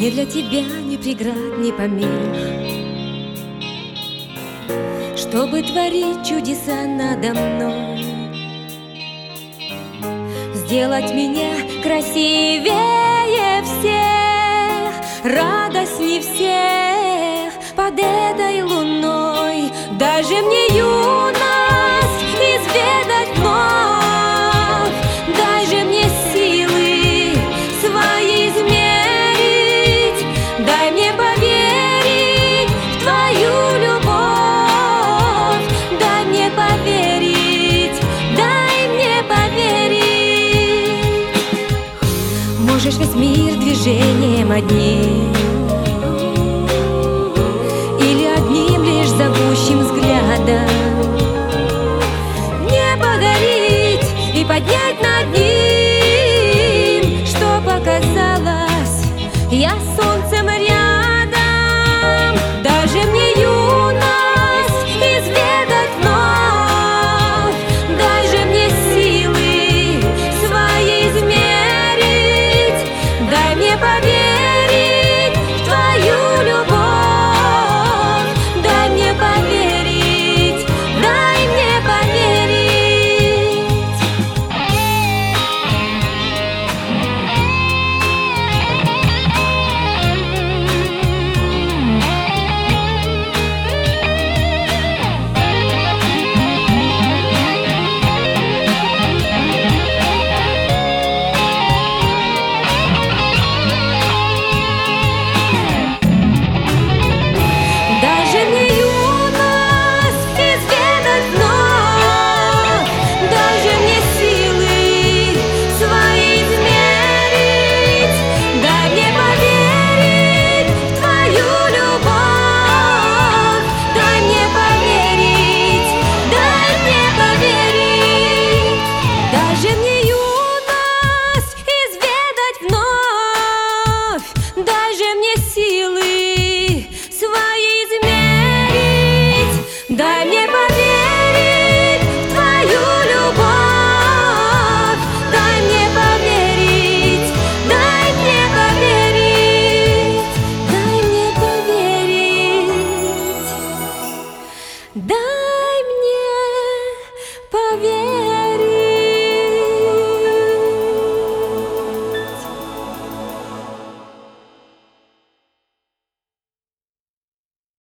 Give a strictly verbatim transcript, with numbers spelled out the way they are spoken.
Ни для тебя ни преград, ни помех, чтобы творить чудеса надо мной, сделать меня красивее всех, радостней всех под этой луной. Даже мне юность изведать вновь, дай же мне силы свои измерить, дай мне поверить в твою любовь, дай мне поверить, дай мне поверить. Можешь весь мир движением одним или одним лишь зовущим взглядом